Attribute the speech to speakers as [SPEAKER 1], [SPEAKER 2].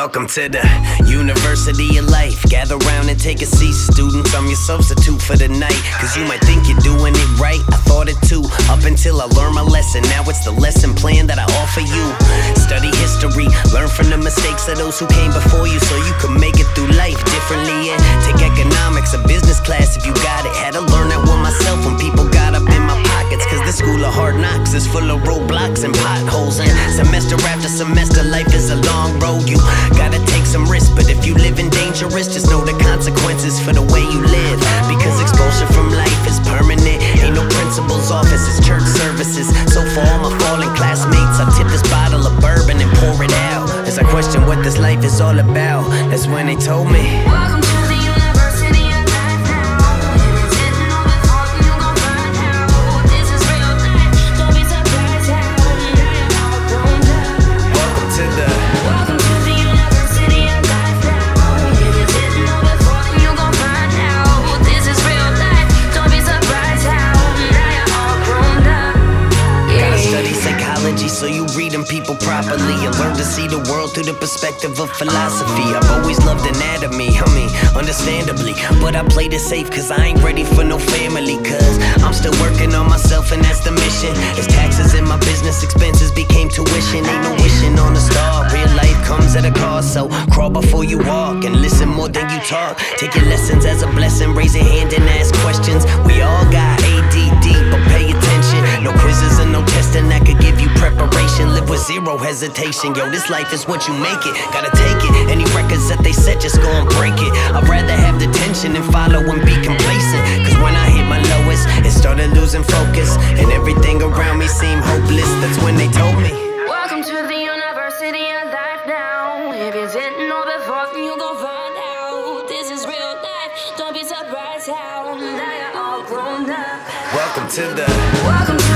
[SPEAKER 1] Welcome to the University of Life. Gather round and take a seat, students. I'm your substitute for the night. Cause you might think you're doing it right. I thought it too, up until I learned my lesson. Now it's the lesson plan that I offer you. Study history, learn from the mistakes of those who came before you, so you can make it through life differently. And take economics or business class if you got it. Had to learn that one myself when people got up in my pockets. Cause the school of hard knocks is full of roadblocks and potholes. And semester after semester, life is a long road. You gotta take some risks, but if you living dangerous, just know the consequences for the way you live. Because exposure from life is permanent. Ain't no principal's office, it's church services. So for all my fallen classmates, I tip this bottle of bourbon and pour it out. As I question what this life is all about, that's when they told me,
[SPEAKER 2] welcome to the University of Life now. If you didn't know before, you gon' find out. This is real life, don't be surprised how now you're all grown up.
[SPEAKER 1] welcome to the
[SPEAKER 2] Welcome to the University of Life now. If you didn't know before, you gon' find out. This is real life, don't be surprised how now you're all grown up.
[SPEAKER 1] Gotta study psychology so you reading people properly. You learn to see the world through the perspective of philosophy. I've always loved anatomy, understandably. But I played it safe cause I ain't ready for no family. Cause I'm still working on myself and that's the mission. As taxes and my business expenses became tuition. Ain't no wishing on a star, real life comes at a cost. So crawl before you walk and listen more than you talk. Take your lessons as a blessing, raise your hand and ask questions. We all got ADD, but pay attention. No quizzes and no testing that could give you preparation. Live with zero hesitation, yo, this life is what you make it. Gotta take it, any records that they set, just go and break it. I'd rather have the tension and follow and be complacent. Cause when I hit my lowest, it started losing focus, and everything around me seemed hopeless. That's when they told me,
[SPEAKER 2] Welcome to the University of Life now. If you didn't know before, you gon' find out. This is real life, don't be surprised how now you're all grown up.
[SPEAKER 1] welcome to the
[SPEAKER 2] Welcome to